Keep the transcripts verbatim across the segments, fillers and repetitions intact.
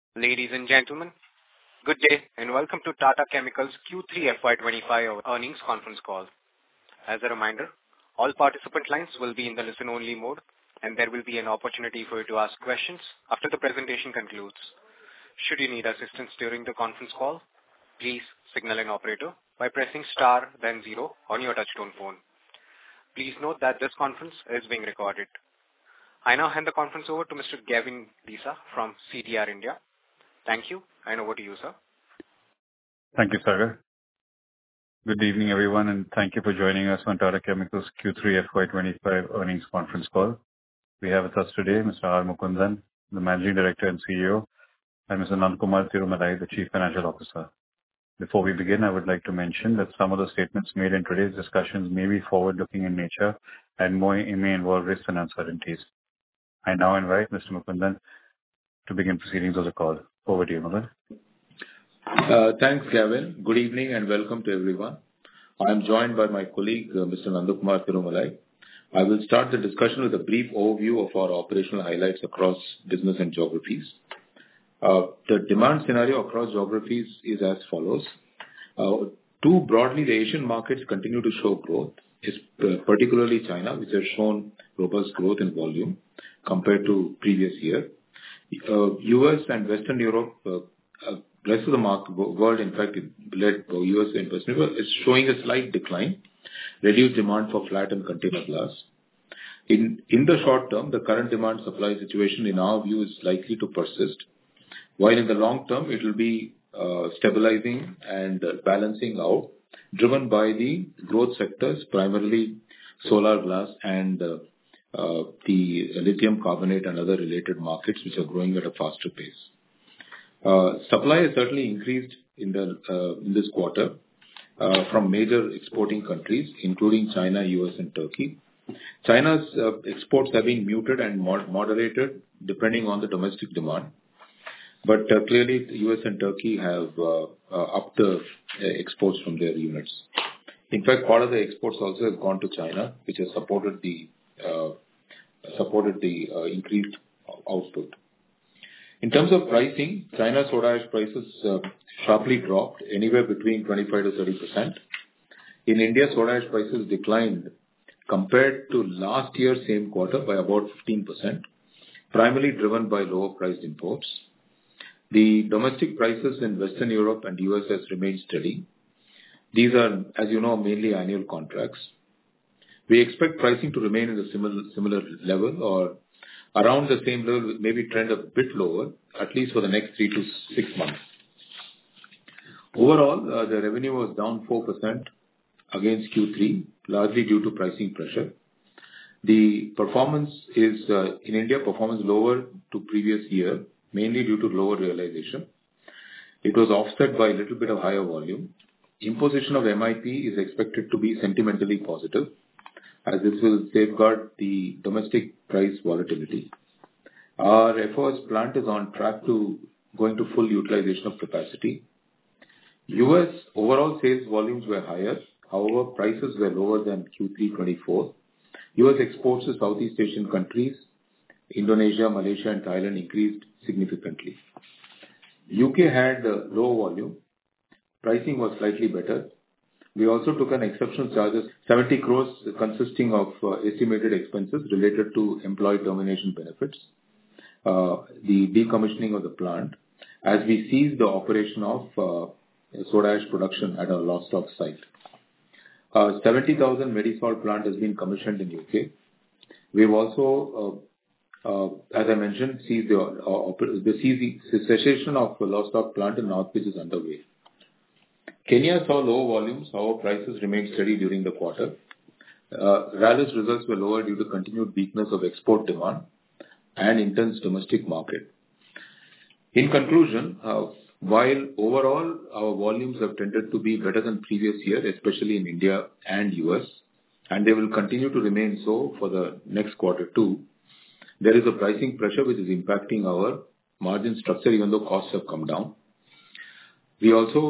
Ladies and gentlemen, good day and welcome to Tata Chemicals Q three F Y twenty-five earnings conference call. As a reminder, all participant lines will be in the listen-only mode, and there will be an opportunity for you to ask questions after the presentation concludes. Should you need assistance during the conference call, please signal an operator by pressing star then zero on your touchtone phone. Please note that this conference is being recorded. I now hand the conference over to Mister Gavin Desa from C D R India. Thank you, and over to you, sir. Thank you, Sagar. Good evening, everyone, and thank you for joining us on Tata Chemicals Q three F Y twenty-five earnings conference call. We have with us today Mister R. Mukundan, the Managing Director and C E O, and Mister Nandakumar Tirumalai, the Chief Financial Officer. Before we begin, I would like to mention that some of the statements made in today's discussions may be forward-looking in nature and may, may involve risks and uncertainties. I now invite Mister Mukundan to begin proceedings of the call. Over to you, Mukundan. Uh, thanks, Gavin. Good evening and welcome to everyone. I am joined by my colleague, uh, Mister Nandakumar Tirumalai. I will start the discussion with a brief overview of our operational highlights across business and geographies. Uh, the demand scenario across geographies is as follows. Uh, two, broadly, the Asian markets continue to show growth, is, uh, particularly China, which has shown robust growth in volume compared to previous year. Uh, U S and Western Europe, uh, uh, rest of the market, world, in fact, led by U S and Western Europe, is showing a slight decline, reduced demand for flat and container glass. In, in the short term, the current demand supply situation, in our view, is likely to persist, while in the long term, it will be uh, stabilizing and uh, balancing out, driven by the growth sectors, primarily solar glass and uh, Uh, the lithium carbonate and other related markets which are growing at a faster pace. Uh, supply has certainly increased in the uh, in this quarter uh, from major exporting countries, including China, U S, and Turkey. China's uh, exports have been muted and mod- moderated depending on the domestic demand, but uh, clearly the U S and Turkey have uh, uh, upped the uh, exports from their units. In fact, part of the exports also has gone to China, which has supported the Uh, supported the uh, increased output. In terms of pricing, China's soda ash prices uh, sharply dropped, anywhere between twenty-five to thirty percent. In India, soda ash prices declined compared to last year's same quarter by about fifteen percent, primarily driven by lower priced imports. The domestic prices in Western Europe and U S has remained steady. These are, as you know, mainly annual contracts. We expect pricing to remain in a similar similar level or around the same level, maybe trend a bit lower, at least for the next three to six months. Overall, uh, the revenue was down four percent against Q three, largely due to pricing pressure. The performance is, uh, in India, performance lower to previous year, mainly due to lower realization. It was offset by a little bit of higher volume. Imposition of M I P is expected to be sentimentally positive, as this will safeguard the domestic price volatility. Our F O S plant is on track to going to full utilization of capacity. U S overall sales volumes were higher. However, prices were lower than Q three twenty-four. U S exports to Southeast Asian countries, Indonesia, Malaysia, and Thailand increased significantly. U K had uh, low volume. Pricing was slightly better. We also took an exceptional charges, seventy crores, consisting of uh, estimated expenses related to employee termination benefits, uh, the decommissioning of the plant, as we ceased the operation of uh, soda ash production at our Lostock site. Uh, seventy thousand Medisol plant has been commissioned in U K. We've also, uh, uh, as I mentioned, ceased the, uh, oper- the cessation of the Lostock plant in Northwich is underway. Kenya saw low volumes, however, prices remained steady during the quarter. Uh, Rallis results were lower due to continued weakness of export demand and intense domestic market. In conclusion, uh, while overall our volumes have tended to be better than previous year, especially in India and U S, and they will continue to remain so for the next quarter too, there is a pricing pressure which is impacting our margin structure even though costs have come down. We also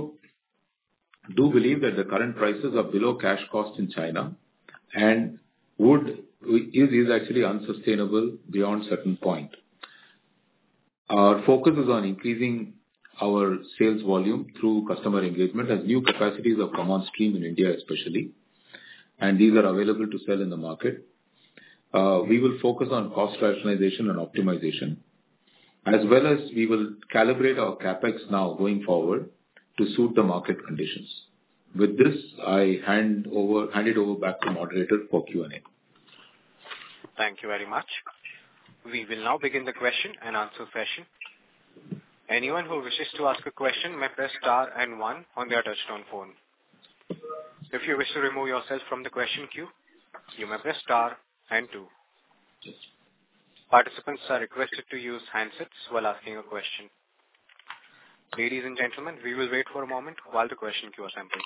do believe that the current prices are below cash cost in China and would is, is actually unsustainable beyond certain point. Our focus is on increasing our sales volume through customer engagement as new capacities have come on stream in India especially, and these are available to sell in the market. Uh, we will focus on cost rationalization and optimization, as well as we will calibrate our CapEx now going forward to suit the market conditions. With this, I hand over hand it over back to moderator for Q and A. Thank you very much. We will now begin the question and answer session. Anyone who wishes to ask a question may press star and one on their touchtone phone. If you wish to remove yourself from the question queue, you may press star and two. Participants are requested to use handsets while asking a question. Ladies and gentlemen, we will wait for a moment while the question queue assembles.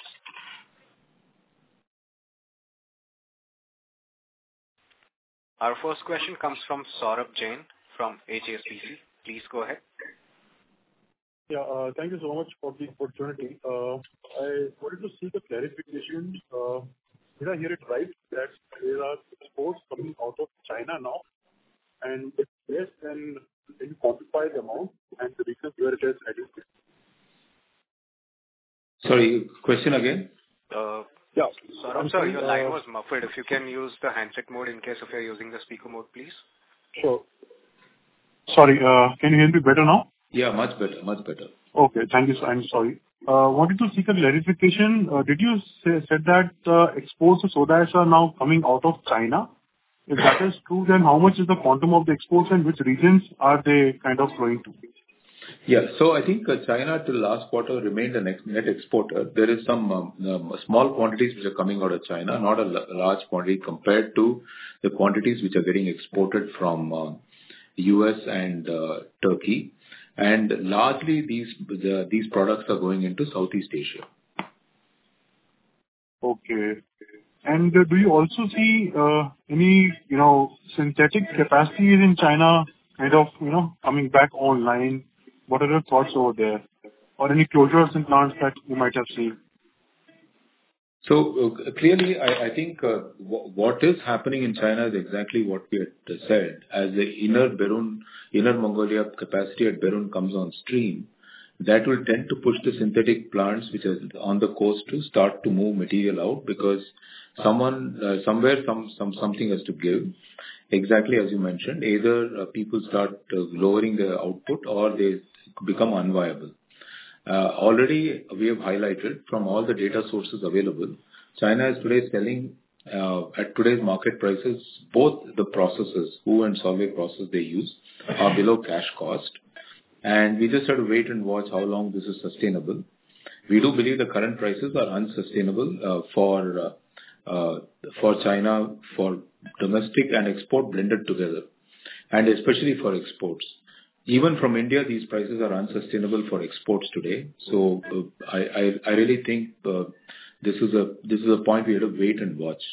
Our first question comes from Saurabh Jain from H S B C. Please go ahead. Yeah, uh, thank you so much for the opportunity. Uh, I wanted to seek a clarification. Uh, did I hear it right that there are exports coming out of China now? And if yes, then can you quantify the amount and the reasons where it is heading? Sorry, question again? Uh, yeah. Saurabh, I'm sorry, your uh, line was muffled. If you can use the handset mode in case if you're using the speaker mode, please. Sure. Sorry, uh, can you hear me better now? Yeah, much better, much better. Okay, thank you. I'm sorry. Uh, wanted to seek a clarification. Uh, did you say said that uh, exports of soda ash are now coming out of China? If that is true, then how much is the quantum of the exports and which regions are they kind of flowing to? Yeah. So I think uh, China till last quarter remained a net net exporter. There is some um, um, small quantities which are coming out of China, not a l- large quantity compared to the quantities which are getting exported from uh, U S and uh, Turkey. And largely these the, these products are going into Southeast Asia. Okay. And uh, do you also see uh, any, you know, synthetic capacities in China kind of, you know, coming back online? What are your thoughts over there? Or any closures in plants that you might have seen? So uh, clearly, I, I think uh, w- what is happening in China is exactly what we had said. As the inner Berun, inner Mongolia capacity at Berun comes on stream, that will tend to push the synthetic plants which are on the coast to start to move material out because someone uh, somewhere some some something has to give. Exactly as you mentioned, either uh, people start uh, lowering their output or they become unviable. Uh, already we have highlighted from all the data sources available, China is today selling uh, at today's market prices, both the processes, Hu and Solvay process they use, are below cash cost. And we just have to wait and watch how long this is sustainable. We do believe the current prices are unsustainable uh, for uh, uh, for China, for domestic and export blended together, and especially for exports. Even from India, these prices are unsustainable for exports today. So uh, I, I I really think uh, this is a this is a point we have to wait and watch.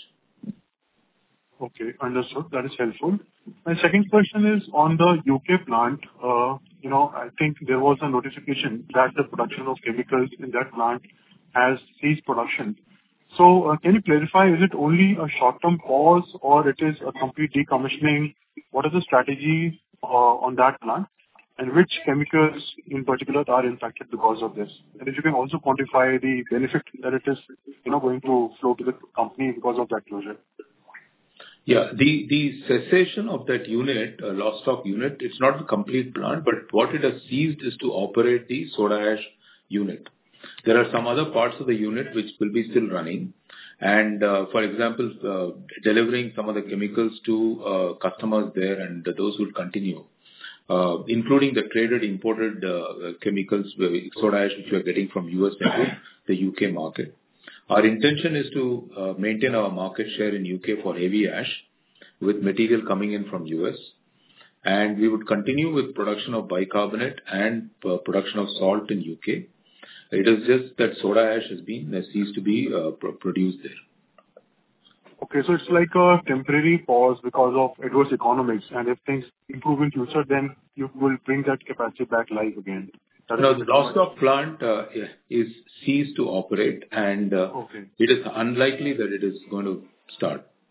Okay, understood. That is helpful. My second question is on the U K plant. Uh, you know, I think there was a notification that the production of chemicals in that plant has ceased production. So, uh, can you clarify, is it only a short-term pause or it is a complete decommissioning? What is the strategy uh, on that plant? And which chemicals in particular are impacted because of this? And if you can also quantify the benefit that it is, you know, going to flow to the company because of that closure. Yeah. The the cessation of that unit, uh, lost stock unit, it's not the complete plant, but what it has ceased is to operate the soda ash unit. There are some other parts of the unit which will be still running. And, uh, for example, uh, delivering some of the chemicals to uh, customers there, and those will continue, uh, including the traded imported uh, chemicals, uh, soda ash, which we are getting from U S into the U K market. Our intention is to uh, maintain our market share in U K for heavy ash with material coming in from U S. And we would continue with production of bicarbonate and uh, production of salt in U K. It is just that soda ash has been uh, ceased to be uh, pro- produced there. Okay, so it's like a temporary pause because of adverse economics, and if things improve in future, then you will bring that capacity back live again. No, the lost stock plant uh, is ceased to operate, and uh, okay. it is unlikely that it is going to start.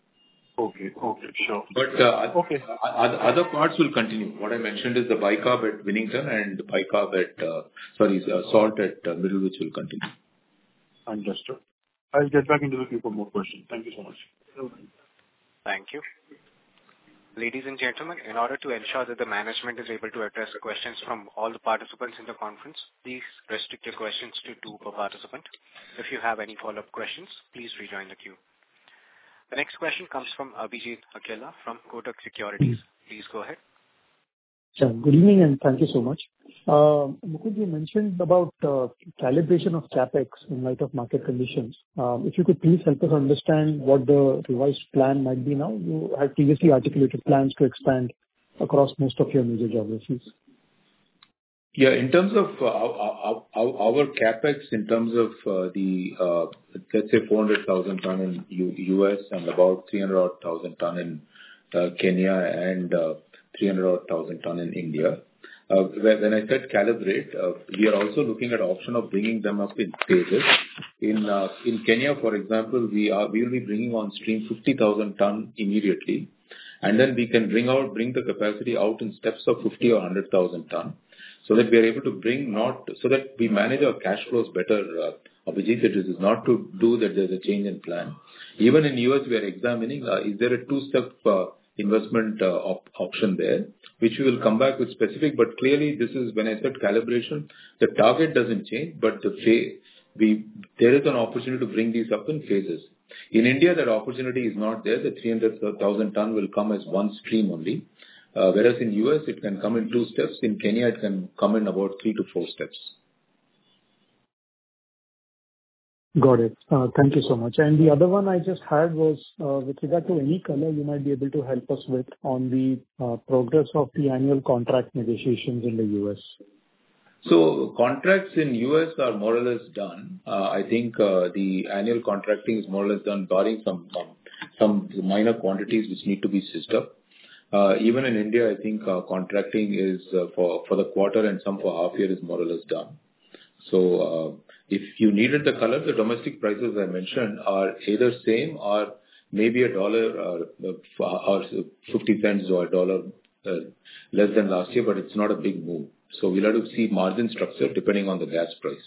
Okay. Okay. Sure. But uh, Okay. other other parts will continue. What I mentioned is the bicarb at Winnington and the bicarb at, uh, sorry, uh, salt at uh, Middlewich will continue. Understood. I'll get back into the queue for more questions. Thank you so much. Thank you. Ladies and gentlemen, in order to ensure that the management is able to address questions from all the participants in the conference, please restrict your questions to two per participant. If you have any follow-up questions, please rejoin the queue. The next question comes from Abhijit Akella from Kotak Securities. Please go ahead. Sure. Good evening, and thank you so much. Uh, Mukund, you mentioned about uh, calibration of CapEx in light of market conditions. Um, If you could please help us understand what the revised plan might be now. You had previously articulated plans to expand across most of your major geographies. Yeah, in terms of uh, our our our CapEx, in terms of uh, the, uh, let's say four hundred thousand ton in U- U.S. and about three hundred thousand ton in uh, Kenya and uh, three hundred thousand ton in India. Uh, When when I said calibrate, uh, we are also looking at option of bringing them up in phases. In uh, in Kenya, for example, we are we will be bringing on stream fifty thousand ton immediately, and then we can bring out bring the capacity out in steps of fifty or one hundred thousand ton, so that we are able to bring not so that we manage our cash flows better. Uh, Abhijit, it is not to do that there's a change in plan. Even in U S, we are examining uh, is there a two-step uh, investment uh, op- option there, which we will come back with specific. But clearly, this is when I said calibration, the target doesn't change, but the fa- we there is an opportunity to bring these up in phases. In India, that opportunity is not there. The three hundred thousand ton will come as one stream only, uh, whereas in U S it can come in two steps. In Kenya, it can come in about three to four steps. Got it. Uh, Thank you so much. And the other one I just had was, uh, with regard to any color you might be able to help us with on the uh, progress of the annual contract negotiations in the U S. So contracts in U S are more or less done. Uh, I think uh, the annual contracting is more or less done, barring some some some minor quantities which need to be stitched up. Uh, Even in India, I think uh, contracting is uh, for for the quarter and some for half year is more or less done. So, uh, if you needed the color, the domestic prices I mentioned are either same or maybe a dollar or or fifty cents or a dollar uh, less than last year, but it's not a big move. So we'll have to see margin structure depending on the gas price.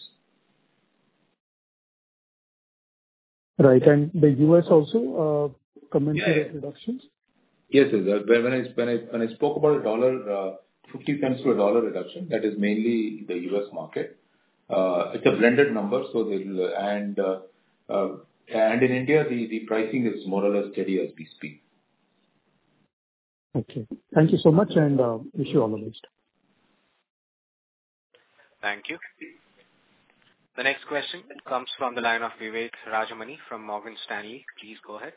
Right. And the U S also uh, commensurate Yeah. reductions? Yes, yes. uh, When when I when I when I spoke about a dollar, uh, fifty cents to a dollar reduction, that is mainly the U S market. Uh, It's a blended number, so they'll... And uh, uh, and in India, the the pricing is more or less steady as we speak. Okay. Thank you so much, and uh, wish you all the best. Thank you. The next question comes from the line of Vivek Rajamani from Morgan Stanley. Please go ahead.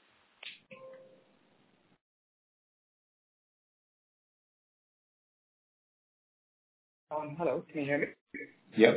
Um, Hello, can you hear me? Yeah.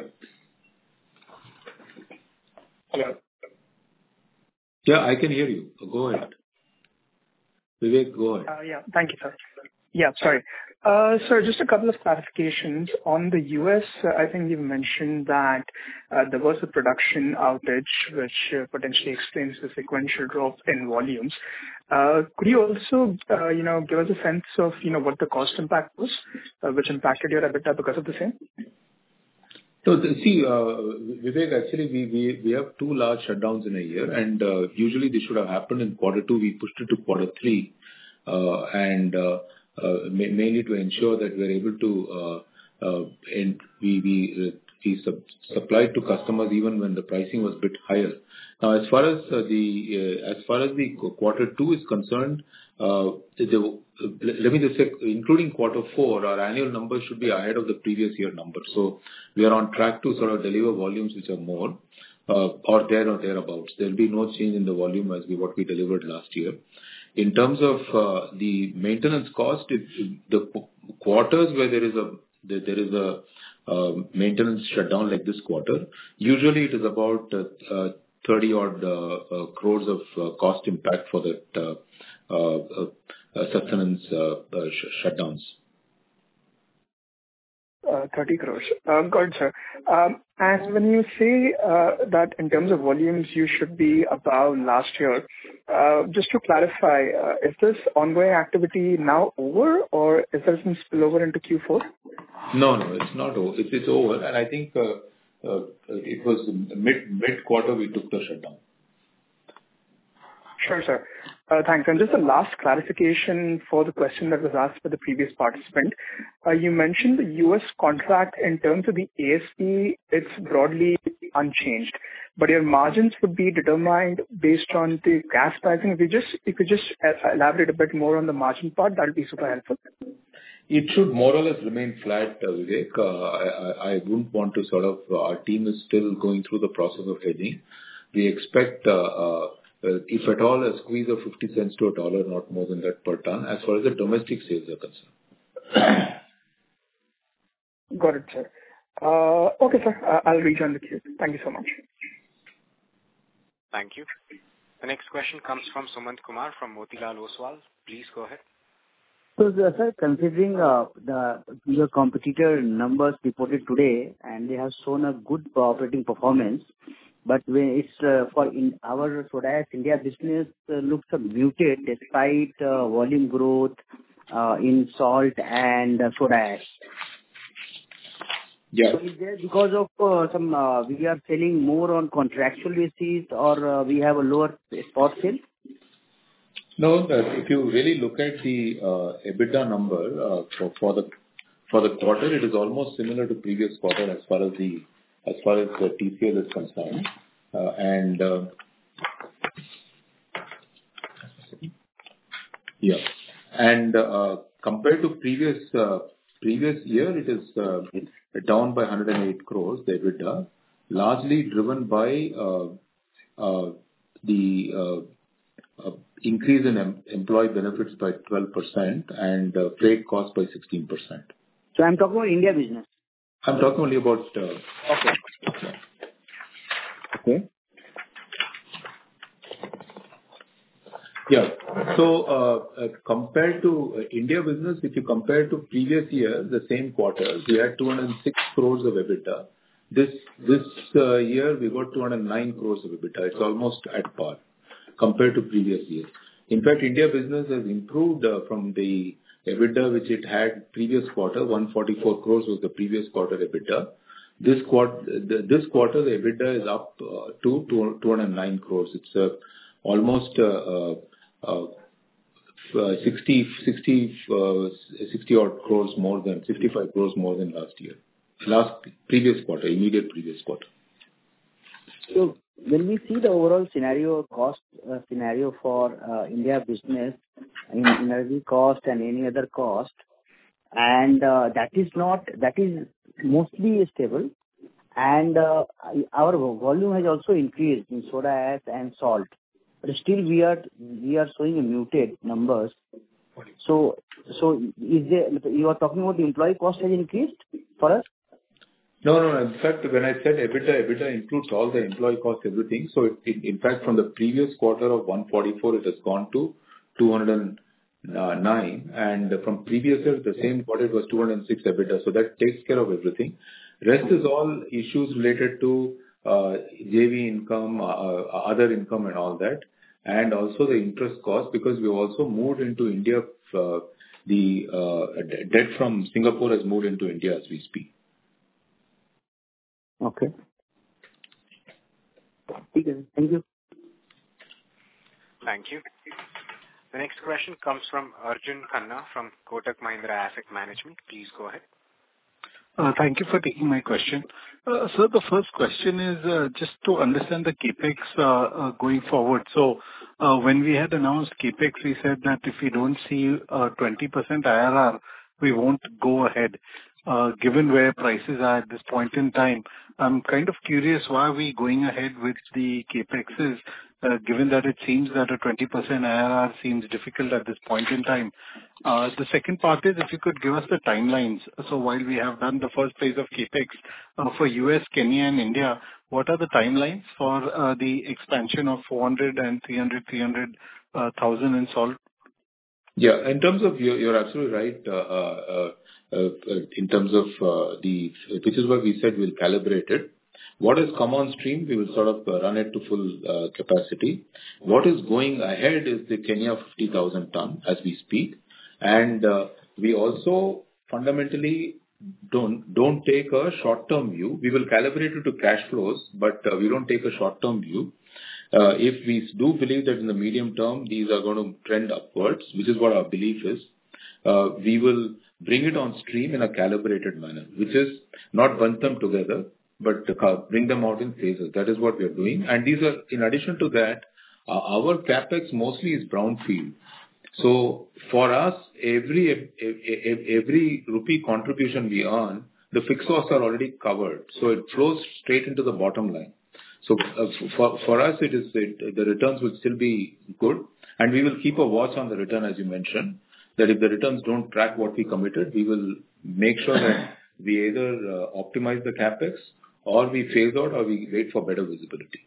Hello. Yeah, I can hear you. Go ahead. Vivek, go ahead. Uh, Yeah, thank you, sir. Yeah, sorry. Uh, Sir, just a couple of clarifications. On the U S, uh, I think you mentioned that uh, there was a production outage, which uh, potentially explains the sequential drop in volumes. Uh, Could you also, uh, you know, give us a sense of, you know, what the cost impact was, uh, which impacted your EBITDA because of the same? So, the- see, uh, Vivek, actually, we we we have two large shutdowns in a year, and uh, usually this should have happened in quarter two. We pushed it to quarter three, uh, and uh, uh, ma- mainly to ensure that we're able to uh, uh, and we we uh, we sub- supplied to customers even when the pricing was a bit higher. Now, as far as uh, the uh, as far as the qu- quarter two is concerned, uh, the let me just say, including quarter four, our annual numbers should be ahead of the previous year numbers. So we are on track to sort of deliver volumes which are more, uh, or there or thereabouts. There'll be no change in the volume as we what we delivered last year. In terms of uh, the maintenance cost, it, the qu- quarters where there is a there there is a uh, maintenance shutdown like this quarter, usually it is about uh, uh, thirty odd uh, uh, crores of uh, cost impact for that uh, uh, uh, sustenance uh, uh, sh- shutdowns. Uh, thirty crores. Uh, Got it, sir. Um, And when you say uh, that in terms of volumes, you should be above last year, uh, just to clarify, uh, is this ongoing activity now over, or is there some spillover into Q four? No, no, it's not over. It's it's over, and I think uh, uh, it was mid mid quarter we took the shutdown. Sure, sir. Uh, Thanks. And just a last clarification for the question that was asked by the previous participant. Uh, You mentioned the U S contract in terms of the A S P, it's broadly unchanged, but your margins would be determined based on the gas pricing. If you just, if you just uh, elaborate a bit more on the margin part, that would be super helpful. It should more or less remain flat, uh, Vivek. Uh, I I- I wouldn't want to sort of... uh, Our team is still going through the process of hedging. We expect, uh, uh, uh, if at all, a squeeze of fifty cents to a dollar, not more than that per ton, as far as the domestic sales are concerned. Got it, sir. Uh, Okay, sir. Uh, I'll rejoin the queue. Thank you so much. Thank you. The next question comes from Sumant Kumar from Motilal Oswal. Please go ahead. So, sir, considering uh, the your competitor numbers reported today, and they have shown a good operating performance, but when it's uh, for in our soda ash India business uh, looks uh, muted despite uh, volume growth uh, in salt and uh, soda ash. Yeah. So is there because of uh, some uh, we are selling more on contractual basis, or uh, we have a lower spot sale? No, that if you really look at the uh, EBITDA number uh, for for the for the quarter, it is almost similar to previous quarter as far as the as far as the T C L is concerned. Uh, And uh, yeah. And uh, compared to previous uh, previous year, it is uh, down by one hundred eight crores, the EBITDA, largely driven by uh, uh, the uh, uh, increase in em- employee benefits by twelve percent and uh, freight cost by sixteen percent. So I'm talking about India business. I'm talking only about... uh, Okay. Okay. Yeah. So, uh, uh, compared to uh, India business, if you compare to previous year, the same quarter, we had two hundred six crores of EBITDA. This this uh, year, we got two hundred nine crores of EBITDA. It's almost at par compared to previous years. In fact, India business has improved uh, from the EBITDA which it had previous quarter. one hundred forty-four crores was the previous quarter EBITDA. This quarter, this quarter, the EBITDA is up uh, to two hundred nine crores. It's uh, almost uh, uh, uh, sixty, sixty, uh, sixty odd crores more than sixty-five crores more than last year. Last previous quarter, immediate previous quarter. So when we see the overall scenario, cost uh, scenario for uh, India business in energy cost and any other cost, and uh, that is not, that is mostly stable, and uh, our volume has also increased in soda ash and salt, but still we are we are showing a muted numbers. So so is there, you are talking about the employee cost has increased for us? No, no, no. In fact, when I said EBITDA, EBITDA includes all the employee cost, everything. So it, it- in fact, from the previous quarter of one hundred forty-four, it has gone to two hundred nine, and from previous year, the same quarter, it was two hundred six EBITDA. So that takes care of everything. Rest is all issues related to uh, J V income, uh, uh, other income and all that, and also the interest cost, because we also moved into India, uh, the uh, d- debt from Singapore has moved into India as we speak. Okay. Thank you. Thank you. The next question comes from Arjun Khanna from Kotak Mahindra Asset Management. Please go ahead. Uh, Thank you for taking my question. Uh, Sir, the first question is uh, just to understand the CapEx uh, uh, going forward. So, uh, when we had announced CapEx, we said that if we don't see uh, twenty percent I R R, we won't go ahead. Uh, Given where prices are at this point in time, I'm kind of curious, why are we going ahead with the CapExes, uh, given that it seems that a twenty percent I R R seems difficult at this point in time? Uh, The second part is if you could give us the timelines. So while we have done the first phase of CapEx uh, for U S, Kenya, and India, what are the timelines for uh, the expansion of four hundred and three hundred, three hundred thousand in salt? Yeah. In terms of, you're you're absolutely right, uh, uh, uh, in terms of uh, the, which is why we said we'll calibrate it. What has come on stream, we will sort of uh, run it to full uh, capacity. What is going ahead is the Kenya fifty thousand ton as we speak. And uh, we also fundamentally don't don't take a short-term view. We will calibrate it to cash flows, but uh, we don't take a short-term view. Uh, If we do believe that in the medium term, these are going to trend upwards, which is what our belief is, uh, we will bring it on stream in a calibrated manner, which is not bunch them together, but uh, bring them out in phases. That is what we are doing. And these are, in addition to that, uh, our CapEx mostly is brownfield. So for us, every every rupee contribution we earn, the fixed costs are already covered, so it flows straight into the bottom line. So uh, for for us, it is it, the returns will still be good, and we will keep a watch on the return, as you mentioned. That if the returns don't track what we committed, we will make sure that we either uh, optimize the capex, or we phase out, or we wait for better visibility.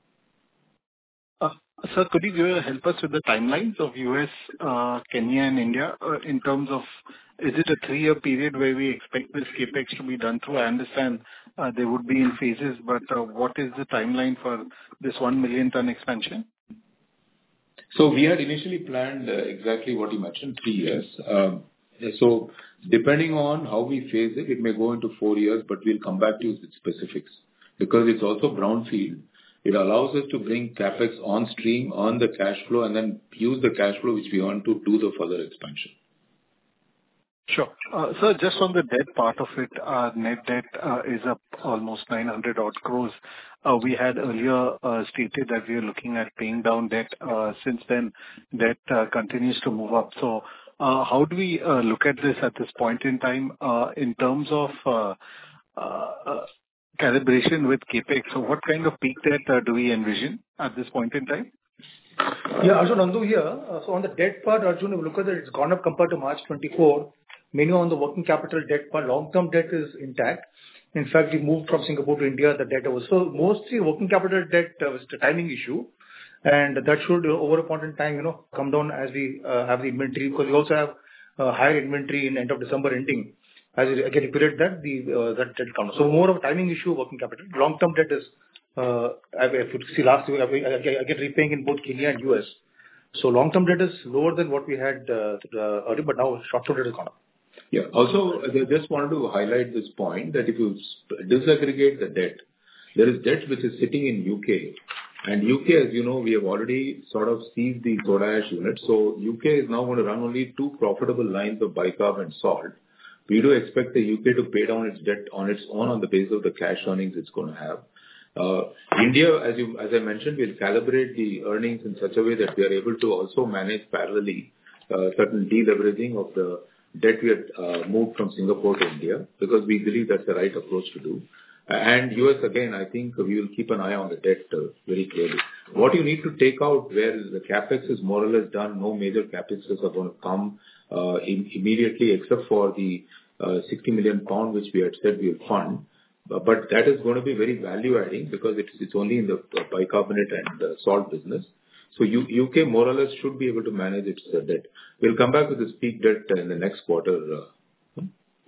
Uh, Sir, could you give, help us with the timelines of U S, uh, Kenya and India uh, in terms of, is it a three-year period where we expect this capex to be done through? I understand uh, they would be in phases, but uh, what is the timeline for this one million ton expansion? So we had initially planned uh, exactly what you mentioned, three years. Um, so depending on how we phase it, it may go into four years, but we'll come back to you with specifics because it's also brownfield. It allows us to bring capex on stream, earn the cash flow, and then use the cash flow which we earn to do the further expansion. Sure. Uh, Sir, just on the debt part of it, our net debt uh, is up almost nine hundred odd crores. Uh, We had earlier uh, stated that we are looking at paying down debt. Uh, Since then, debt uh, continues to move up. So, uh, how do we uh, look at this at this point in time, uh, in terms of uh, uh, uh, calibration with CapEx? So what kind of peak debt uh, do we envision at this point in time? Yeah, Arjun, Nandu here. Uh, So on the debt part, Arjun, if you look at it, it's gone up compared to March twenty-four. Mainly on the working capital debt part, long-term debt is intact. In fact, we moved from Singapore to India, the debt was. So mostly working capital debt uh, was the timing issue, and that should, uh, over a point in time, you know, come down as we uh, have the inventory, because we also have uh, higher inventory in end of December ending. As we get a period that the uh, that debt comes. So more of a timing issue, working capital. Long-term debt is, uh, if you see last year, I get repaying in both Kenya and U S. So long-term debt is lower than what we had uh, earlier, but now short-term debt is gone up. Yeah. Also, I just wanted to highlight this point that if you disaggregate the debt, there is debt which is sitting in U K. And U K, as you know, we have already sort of seized the soda ash unit. So U K is now going to run only two profitable lines of bicarb and salt. We do expect the U K to pay down its debt on its own on the basis of the cash earnings it's going to have. Uh, India, as you, as I mentioned, will calibrate the earnings in such a way that we are able to also manage parallelly uh, certain deleveraging of the debt we had uh, moved from Singapore to India, because we believe that's the right approach to do. And U S, again, I think we will keep an eye on the debt uh, very clearly. What you need to take out where the capex is more or less done, no major capexes are going to come uh, in, immediately except for the uh, sixty million pound which we had said we will fund. But, but that is going to be very value adding because it's, it's only in the bicarbonate and the salt business. So U, UK more or less should be able to manage its uh, debt. We'll come back with this peak debt in the next quarter. Uh,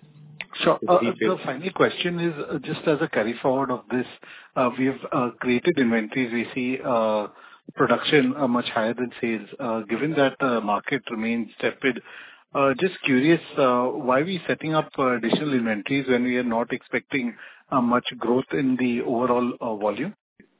Sure. Uh, The final question is uh, just as a carry forward of this, uh, we have uh, created inventories. We see uh, production uh, much higher than sales. Uh, Given that the market remains tepid, uh, just curious, uh, why are we setting up uh, additional inventories when we are not expecting uh, much growth in the overall uh, volume?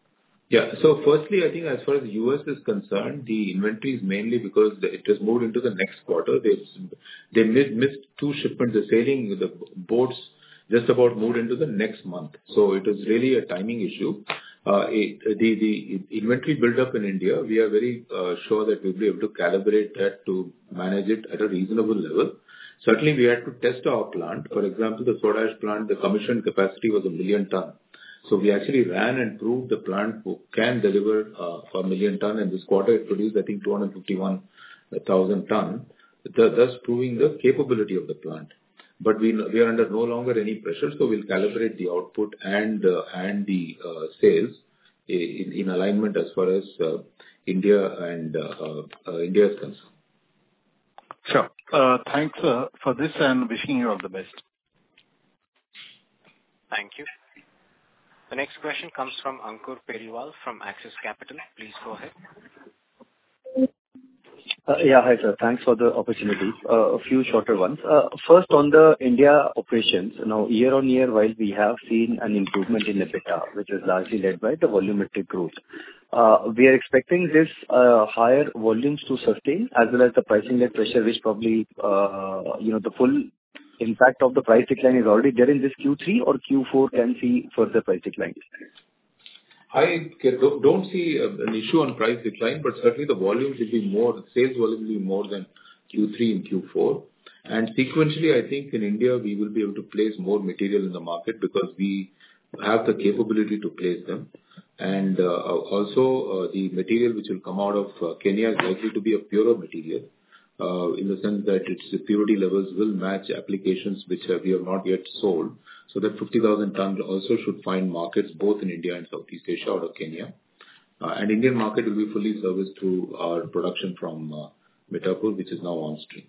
Yeah. So firstly, I think as far as the U S is concerned, the inventory is mainly because it has moved into the next quarter. They they missed two shipments. The sailing, the boats just about moved into the next month. So it is really a timing issue. Uh, it, the the inventory build-up in India, we are very uh, sure that we'll be able to calibrate that to manage it at a reasonable level. Certainly, we had to test our plant. For example, the soda ash plant, the commissioned capacity was a million ton. So we actually ran and proved the plant can deliver uh, a million ton, and this quarter it produced, I think, two hundred fifty-one thousand ton, thus proving the capability of the plant. But we we are under no longer any pressure, so we'll calibrate the output and uh, and the uh, sales in, in alignment as far as uh, India and uh, uh, India is concerned. Sure. Uh, thanks uh, for this and wishing you all the best. Thank you. The next question comes from Ankur Periwal from Axis Capital. Please go ahead. Uh, yeah, hi sir. Thanks for the opportunity. Uh, a few shorter ones. Uh, first, on the India operations, now year on year, while we have seen an improvement in EBITDA, which is largely led by the volumetric growth, uh, we are expecting this uh, higher volumes to sustain as well as the pricing-led pressure, which probably, uh, you know, the full impact of the price decline is already there in this Q three, or Q four can see further price declines? I don't see an issue on price decline, but certainly the volumes will be more, sales volume will be more than Q three and Q four. And sequentially, I think in India, we will be able to place more material in the market because we have the capability to place them. And uh, also, uh, the material which will come out of uh, Kenya is likely to be a purer material, uh, in the sense that its purity levels will match applications which uh, we have not yet sold. So that fifty thousand tons also should find markets both in India and Southeast Asia out of Kenya. Uh, and Indian market will be fully serviced through our production from uh, Mithapur, which is now on stream.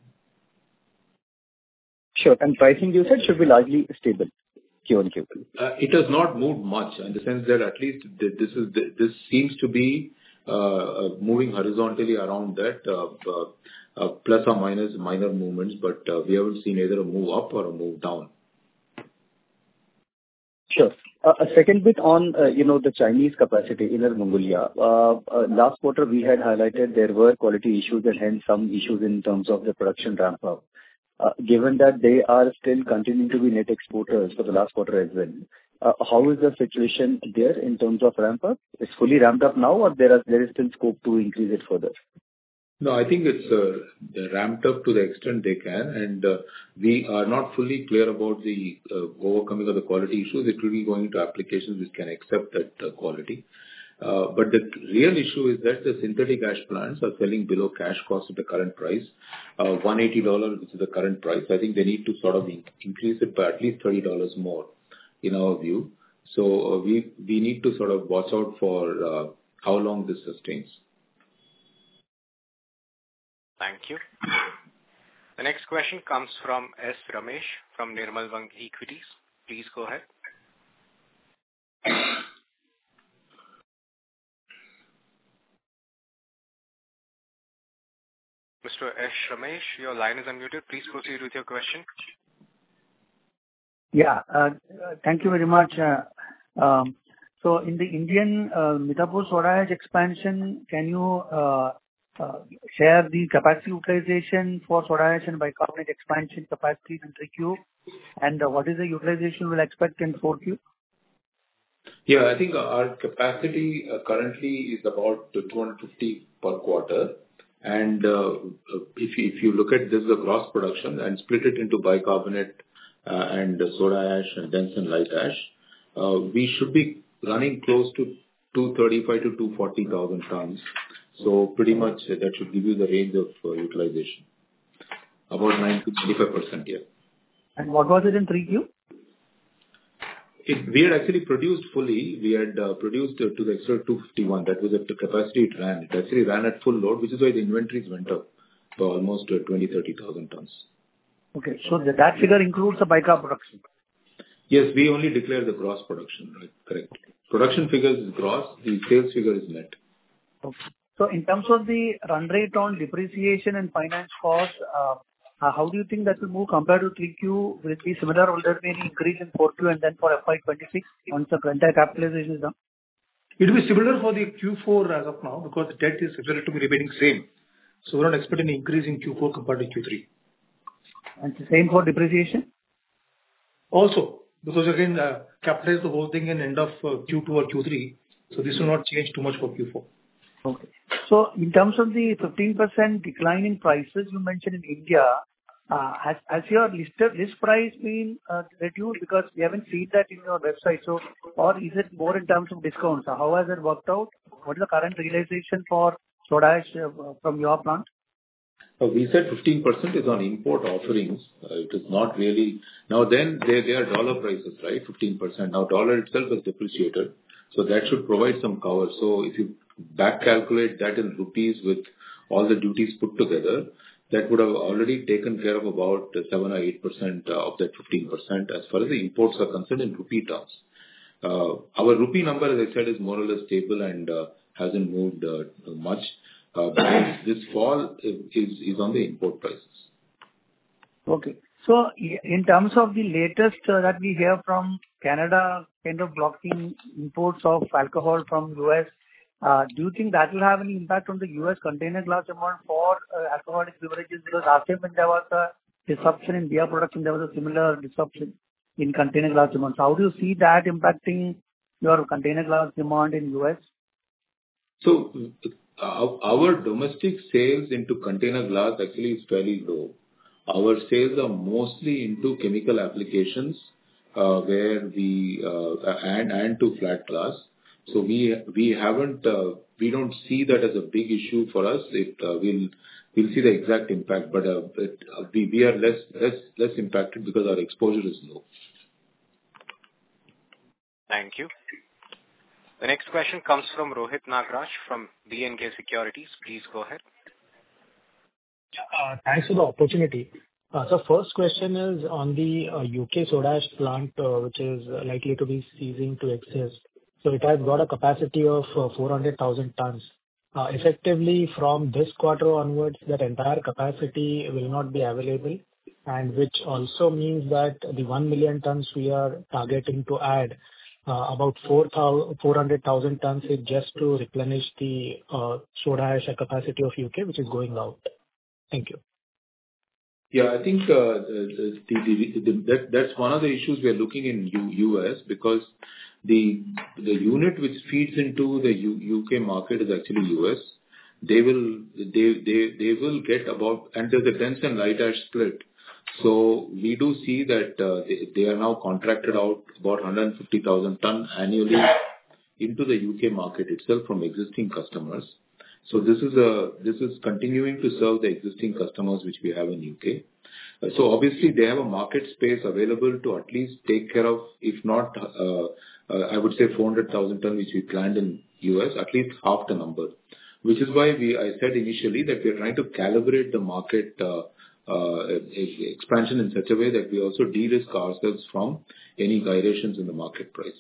Sure. And pricing, you said, should be largely stable, Q on Q. Uh, it has not moved much in the sense that at least this is this seems to be uh, moving horizontally around that, uh, uh, uh, plus or minus minor movements, but uh, we haven't seen either a move up or a move down. Sure. Uh, a second bit on, uh, you know, the Chinese capacity, Inner Mongolia. Uh, uh, last quarter, we had highlighted there were quality issues and hence some issues in terms of the production ramp up. Uh, given that they are still continuing to be net exporters for the last quarter as well, uh, how is the situation there in terms of ramp up? It's fully ramped up now, or there are there is still scope to increase it further? No, I think it's uh, ramped up to the extent they can, and uh, we are not fully clear about the uh, overcoming of the quality issues. It will be going to applications which can accept that uh, quality. Uh, but the real issue is that the synthetic ash plants are selling below cash cost at the current price, uh, one hundred eighty dollars, which is the current price. I think they need to sort of in- increase it by at least thirty dollars more, in our view. So uh, we we need to sort of watch out for uh, how long this sustains. Thank you. The next question comes from S. Ramesh from Nirmal Bang Equities. Please go ahead. Mister S. Ramesh, your line is unmuted. Please proceed with your question. Yeah. Uh, thank you very much. Uh, um, so in the Indian uh, Mithapur soda ash expansion, can you uh, Uh, share the capacity utilization for soda ash and bicarbonate expansion capacity in three Q, and uh, what is the utilization we'll expect in four Q? Yeah, I think our capacity uh, currently is about two hundred fifty per quarter. And uh, if you, if you look at this, the gross production, and split it into bicarbonate uh, and soda ash and dense and light ash, uh, we should be running close to two thirty-five to two forty thousand tons. So pretty much uh, that should give you the range of uh, utilization, about nine to twenty-five percent, yeah. And what was it in three Q? It, we had actually produced fully. We had uh, produced uh, to the extra two fifty-one. That was at the capacity it ran. It actually ran at full load, which is why the inventories went up by almost uh, twenty, thirty thousand tons. Okay. So that, that figure includes the bicarb production? Yes, we only declare the gross production, right? Correct. Production figure is gross. The sales figure is net. Okay. So in terms of the run rate on depreciation and finance costs, uh, uh, how do you think that will move compared to three Q? Will it be similar, or will there be any increase in four Q and then for F Y twenty-six once the entire capitalization is done? It will be similar for the Q four as of now because the debt is expected to be remaining same. So we don't expect any increase in Q four compared to Q three. And the same for depreciation? Also, because again, uh, capitalize the whole thing in end of uh, Q two or Q three. So this will not change too much for Q four. Okay. So in terms of the fifteen percent decline in prices you mentioned in India, uh, has has your listed list price been uh, reduced? Because we haven't seen that in your website. So, or is it more in terms of discounts? So how has it worked out? What is the current realization for soda ash uh, from your plant? Uh, we said fifteen percent is on import offerings. Uh, it is not really. Now then, they, they are dollar prices, right? fifteen percent. Now dollar itself is depreciated. So that should provide some cover. So if you back calculate that in rupees with all the duties put together, that would have already taken care of about seven or eight percent of that fifteen percent as far as the imports are concerned in rupee terms. Uh, our rupee number, as I said, is more or less stable and uh, hasn't moved uh, much. Uh, but this fall is, is on the import prices. Okay. So in terms of the latest uh, that we hear from Canada kind of blocking imports of alcohol from U S, uh, do you think that will have any impact on the U S container glass demand for uh, alcoholic beverages? Because last time when there was a disruption in beer production, there was a similar disruption in container glass demand. So how do you see that impacting your container glass demand in U S? So uh, our domestic sales into container glass actually is fairly low. Our sales are mostly into chemical applications, uh, where we uh, and and to flat glass. So we we haven't uh, we don't see that as a big issue for us. It uh, we'll we'll see the exact impact, but uh, it, uh, we we are less less less impacted because our exposure is low. Thank you. The next question comes from Rohit Nagraj from B and K Securities. Please go ahead. Uh, Thanks for the opportunity. Uh, So first question is on the uh, U K soda ash plant, uh, which is uh, likely to be ceasing to exist. So it has got a capacity of uh, four hundred thousand tons. Uh, Effectively, from this quarter onwards, that entire capacity will not be available, and which also means that the one million tons we are targeting to add, uh, about four hundred thousand tons is just to replenish the uh, soda ash capacity of U K, which is going out. Thank you. Yeah, I think uh, the, the, the, that that's one of the issues we are looking in U, U.S. because the the unit which feeds into the U, UK market is actually U S. They will they they they will get about, and there's a dense and light ash split. So we do see that uh, they, they are now contracted out about one hundred fifty thousand ton annually into the U K market itself from existing customers. So this is a this is continuing to serve the existing customers which we have in U K. Uh, so obviously they have a market space available to at least take care of, if not, uh, uh, I would say four hundred thousand ton which we planned in U S, at least half the number. Which is why we I said initially that we are trying to calibrate the market uh, uh, expansion in such a way that we also de-risk ourselves from any gyrations in the market price.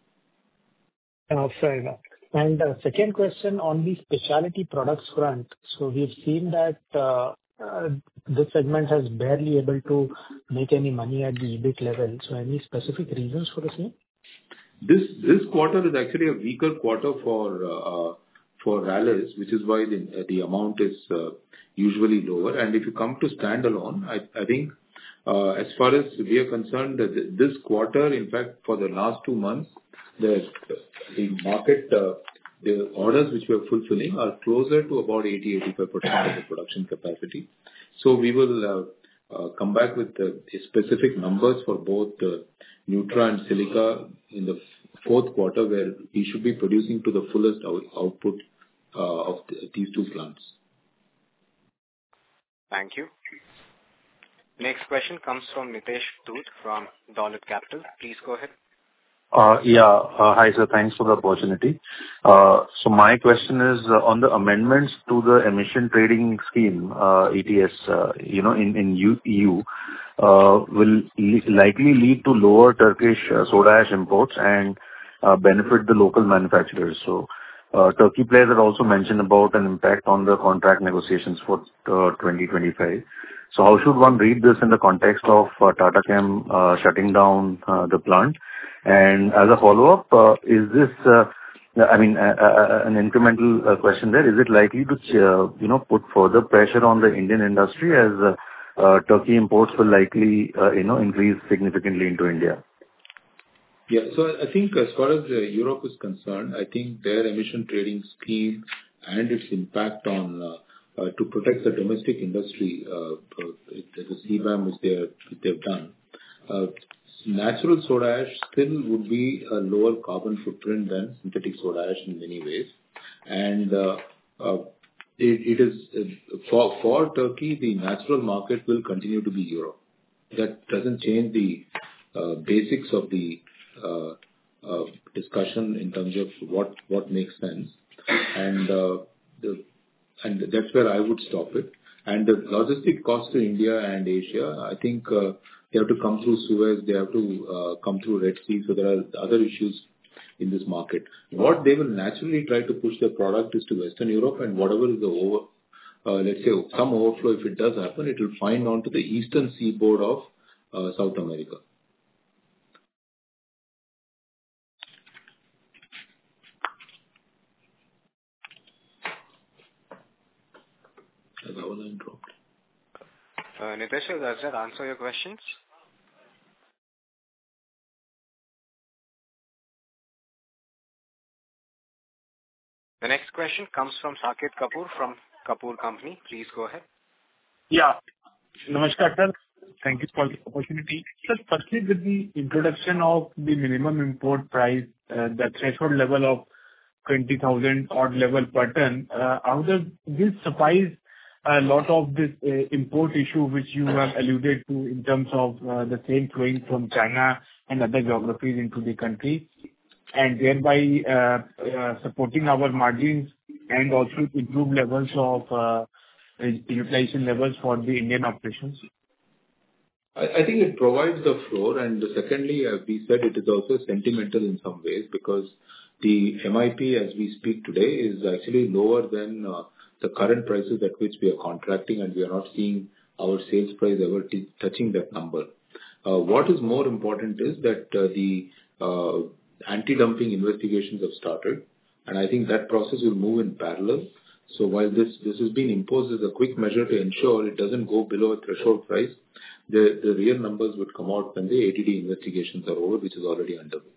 Uh, Fair enough. And uh, second question on the specialty products front. So we've seen that uh, uh, this segment has barely able to make any money at the E B I T level. So any specific reasons for the same? This this quarter is actually a weaker quarter for uh, for Rallis, which is why the the amount is uh, usually lower. And if you come to standalone, I I think uh, as far as we are concerned, this quarter, in fact, for the last two months, the the market, uh, the orders which we are fulfilling are closer to about eighty to eighty-five percent of the production capacity. So we will uh, uh, come back with the specific numbers for both uh, Nutra and Silica in the fourth quarter, where we should be producing to the fullest out output uh, of the, these two plants. Thank you. Next question comes from Nitesh Dhoot from Dolat Capital. Please go ahead. Uh, yeah. Uh, hi, sir. Thanks for the opportunity. Uh, so my question is uh, on the amendments to the emission trading scheme, uh, E T S, uh, you know, in, in E U, uh, will le- likely lead to lower Turkish uh, soda ash imports and uh, benefit the local manufacturers. So uh, Turkey players had also mentioned about an impact on the contract negotiations for uh, twenty twenty-five. So how should one read this in the context of uh, Tata Chem uh, shutting down uh, the plant? And as a follow-up, uh, is this, uh, I mean, uh, uh, an incremental uh, question there, is it likely to, uh, you know, put further pressure on the Indian industry as uh, uh, Turkey imports will likely, uh, you know, increase significantly into India? Yeah. So I think as far as uh, Europe is concerned, I think their emission trading scheme and its impact on uh, uh, to protect the domestic industry, uh, uh, the C B A M which they are, they've done. Uh, natural soda ash still would be a lower carbon footprint than synthetic soda ash in many ways, and uh, uh, it, it is uh, for for Turkey the natural market will continue to be Europe. That doesn't change the uh, basics of the uh, uh, discussion in terms of what what makes sense, and uh, the and that's where I would stop it. And the logistic cost to India and Asia, I think uh, they have to come through Suez, they have to uh, come through Red Sea, so there are other issues in this market. What they will naturally try to push their product is to Western Europe, and whatever is the over, uh, let's say some overflow, if it does happen, it will find onto the eastern seaboard of uh, South America. The line dropped. Uh, Nitesh, does that answer your questions? The next question comes from Saket Kapoor from Kapoor Company. Please go ahead. Yeah. Namaskar, sir. Thank you for the opportunity. Sir, firstly, with the introduction of the minimum import price, uh, the threshold level of twenty thousand odd level per ton, uh, how does this suffice a lot of this uh, import issue which you have alluded to in terms of uh, the same flowing from China and other geographies into the country, and thereby uh, uh, supporting our margins and also improve levels of uh, utilization levels for the Indian operations? I I think it provides the floor, and secondly, as we said, it is also sentimental in some ways, because the M I P, as we speak today, is actually lower than uh, the current prices at which we are contracting, and we are not seeing our sales price ever t- touching that number. Uh, What is more important is that uh, the uh, anti-dumping investigations have started, and I think that process will move in parallel. So while this this has been imposed as a quick measure to ensure it doesn't go below a threshold price, the the real numbers would come out when the A D D investigations are over, which is already underway.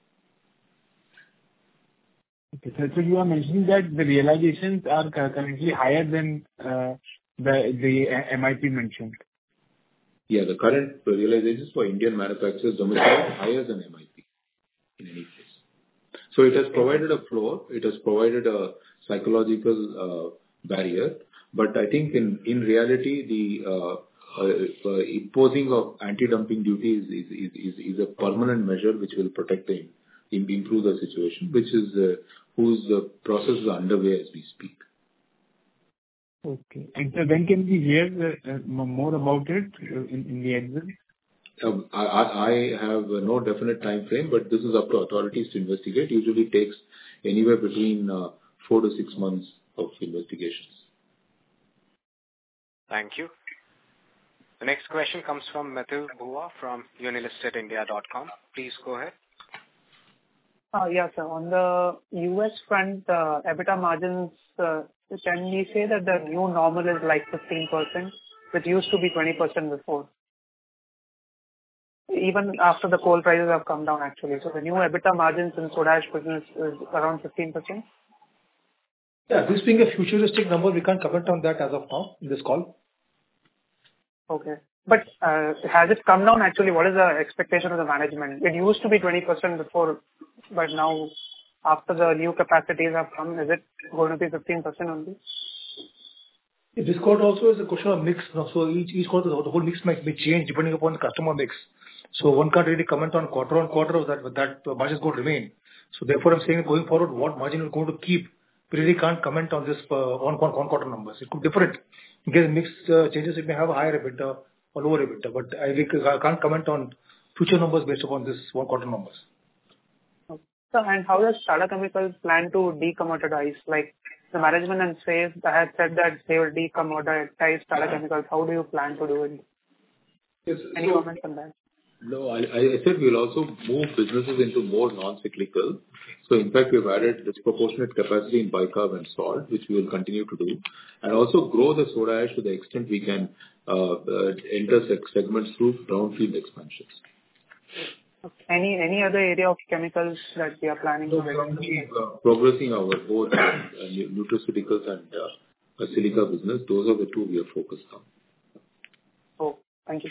Okay, sir. So you are mentioning that the realizations are cu- currently higher than uh, the the M I P mentioned. Yeah, the current realizations for Indian manufacturers domestic are higher than M I P in any case. So it has provided a floor, it has provided a psychological uh, barrier, but I think in in reality, the uh, uh, uh, imposing of anti-dumping duty is is is is is a permanent measure which will protect the im- improve the situation, which is uh, whose uh, process is underway as we speak. Okay. And so when can we hear uh, uh, more about it uh, in in the exit? Um, I I- I have uh, no definite time frame, but this is up to authorities to investigate. Usually takes anywhere between uh, four to six months of investigations. Thank you. The next question comes from Mathur Bhuva from unilisted india dot com. Please go ahead. Uh, Yeah, sir. On the U S front, uh, EBITDA margins, uh, can we say that the new normal is like fifteen percent, which used to be twenty percent before? Even after the coal prices have come down, actually. So the new EBITDA margins in soda ash business is around fifteen percent? Yeah, this being a futuristic number, we can't comment on that as of now in this call. Okay. But uh, has it come down actually? What is the expectation of the management? It used to be twenty percent before, but now after the new capacities have come, is it going to be fifteen percent only? This quarter also is a question of mix. No? So each each quarter, the whole mix might be changed depending upon the customer mix. So one can't really comment on quarter on quarter of that, but that uh, margin is going to remain. So therefore, I'm saying going forward, what margin we're going to keep, we really can't comment on this uh, on one quarter numbers. It could be different. In case mix uh, changes, it may have a higher EBITDA or lower EBITDA, but I, think I can't comment on future numbers based upon this one quarter numbers. Okay. So, and how does Tata Chemicals plan to decommoditize? Like the management and says that had said that they will decommoditize Tata Chemicals. How do you plan to do it? Yes, Any so, comments on that? No, I I said we'll also move businesses into more non-cyclical. So in fact, we've added disproportionate capacity in bicarb and salt, which we will continue to do, and also grow the soda ash to the extent we can uh, uh, enter seg- segments through brownfield expansions. Okay. Any any other area of chemicals that we are planning So to we get are into? only, uh, progressing our both uh, nu- nutraceuticals and uh, silica business. Those are the two we are focused on. Oh, thank you.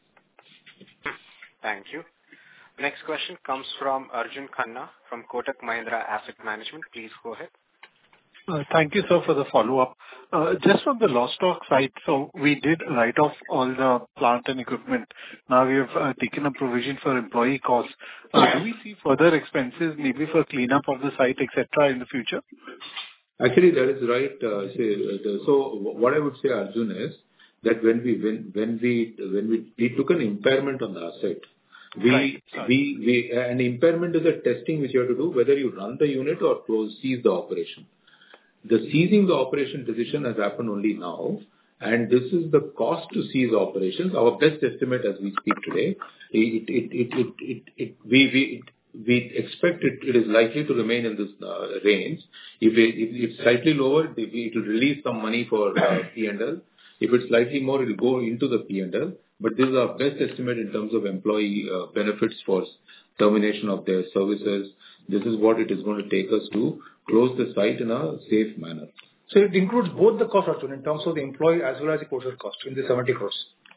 Thank you. Next question comes from Arjun Khanna from Kotak Mahindra Asset Management. Please go ahead. Uh, Thank you, sir, for the follow-up. Uh, Just on the lost stock side, so we did write off all the plant and equipment. Now we have uh, taken a provision for employee costs. Uh, Do we see further expenses, maybe for cleanup of the site, et cetera, in the future? Actually, that is right. uh, say, uh, the- So what I would say, Arjun, is that when we when when we when we we took an impairment on the asset, we Right. Sorry. we we an impairment is a testing which you have to do, whether you run the unit or close, cease the operation. The seizing the operation decision has happened only now, and this is the cost to cease operations. Our best estimate as we speak today, it it it it it it we we we expect it it is likely to remain in this uh, range. If it if it's slightly lower, it it will release some money for uh, P and L. If it's slightly more, it will go into the P and L. But this is our best estimate in terms of employee uh, benefits for termination of their services. This is what it is going to take us to close the site in a safe manner. So it includes both the cost, Arjun, in terms of the employee as well as the closure cost in the seventy crores.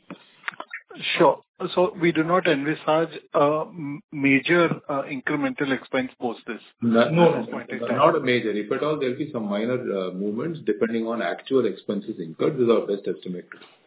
Sure. So we do not envisage a m- major uh, incremental expense post this. No, at no, this no, point in no, time. not a major. If at all, there will be some minor uh, movements depending on actual expenses incurred. This is our best estimate.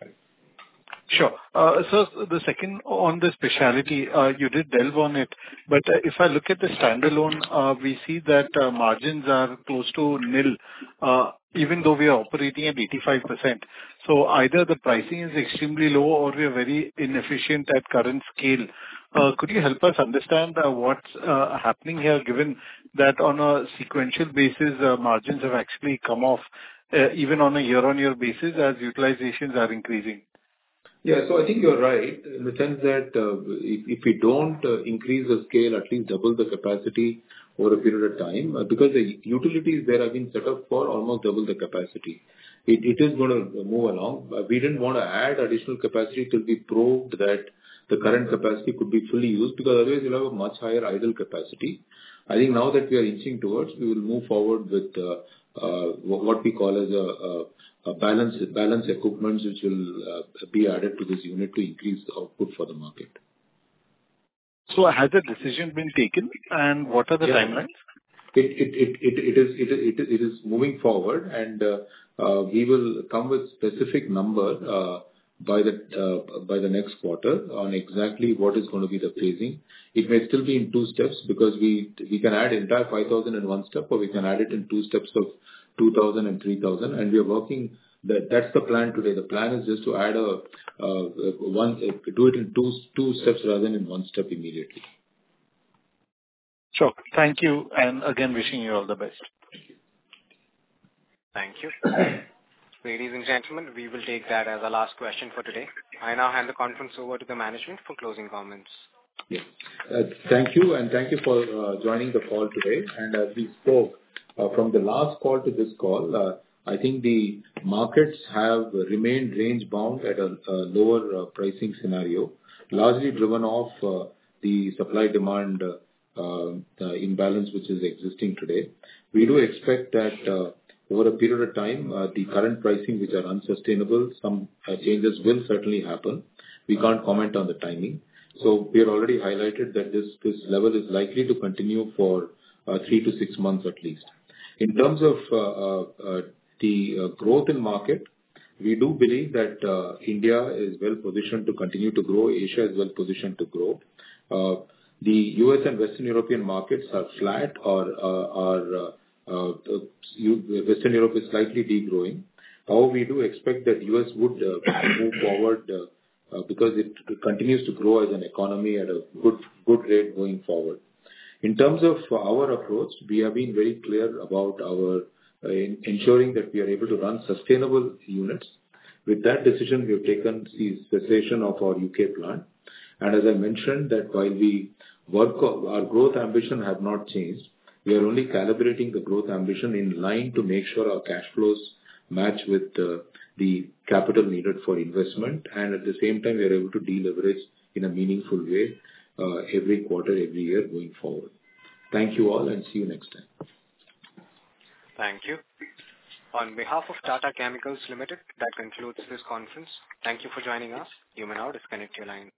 Sure. Uh, So the second on the specialty, uh, you did delve on it, but uh, if I look at the standalone, uh, we see that uh, margins are close to nil, uh, even though we are operating at eighty-five percent. So either the pricing is extremely low or we are very inefficient at current scale. Uh, Could you help us understand uh, what's uh, happening here, given that on a sequential basis, uh, margins have actually come off, uh, even on a year-on-year basis as utilizations are increasing? Yeah. So I think you're right in the sense that uh, if if we don't uh, increase the scale, at least double the capacity over a period of time, uh, because the utilities there have been set up for almost double the capacity. It It is going to move along. Uh, We didn't want to add additional capacity till we proved that the current capacity could be fully used, because otherwise you'll have a much higher idle capacity. I think now that we are inching towards, we will move forward with uh, uh, what we call as a a- a balance balance equipments, which will uh, be added to this unit to increase the output for the market. So has a decision been taken, and what are the Yeah. timelines? It it it it it is it is- it is it is moving forward, and uh, uh, we will come with specific number uh, by the uh, by the next quarter on exactly what is going to be the phasing. It may still be in two steps, because we we can add entire five thousand in one step, or we can add it in two steps of two thousand and three thousand, and we are working. That That's the plan today. The plan is just to add a uh, one uh, do it in two two steps rather than in one step immediately. Sure. Thank you, and again, wishing you all the best. Thank you. Ladies and gentlemen, we will take that as our last question for today. I now hand the conference over to the management for closing comments. Yes. Uh, Thank you, and thank you for uh, joining the call today. And As we spoke, uh, from the last call to this call, uh, I think the markets have remained range-bound at a a lower uh, pricing scenario, largely driven off uh, the supply-demand uh, uh, imbalance which is existing today. We do expect that uh, over a period of time, uh, the current pricing, which are unsustainable, some uh, changes will certainly happen. We can't comment on the timing. So we have already highlighted that this this level is likely to continue for uh, three to six months at least. In terms of uh, uh, uh, the uh, growth in market, we do believe that uh, India is well positioned to continue to grow. Asia is well positioned to grow. Uh, The U S and Western European markets are flat, or uh, are uh, uh, uh, Western Europe is slightly degrowing. However, we do expect that U S would uh, move forward uh, uh, because it continues to grow as an economy at a good good rate going forward. In terms of our approach, we have been very clear about our uh, in ensuring that we are able to run sustainable units. With that decision, we have taken the cessation of our U K plant. And as I mentioned, that while we work, o- our growth ambition have not changed, we are only calibrating the growth ambition in line to make sure our cash flows match with uh, the capital needed for investment, and at the same time, we are able to deleverage in a meaningful way uh, every quarter, every year going forward. Thank you all, and see you next time. Thank you. On behalf of Tata Chemicals Limited, that concludes this conference. Thank you for joining us. You may now disconnect your line.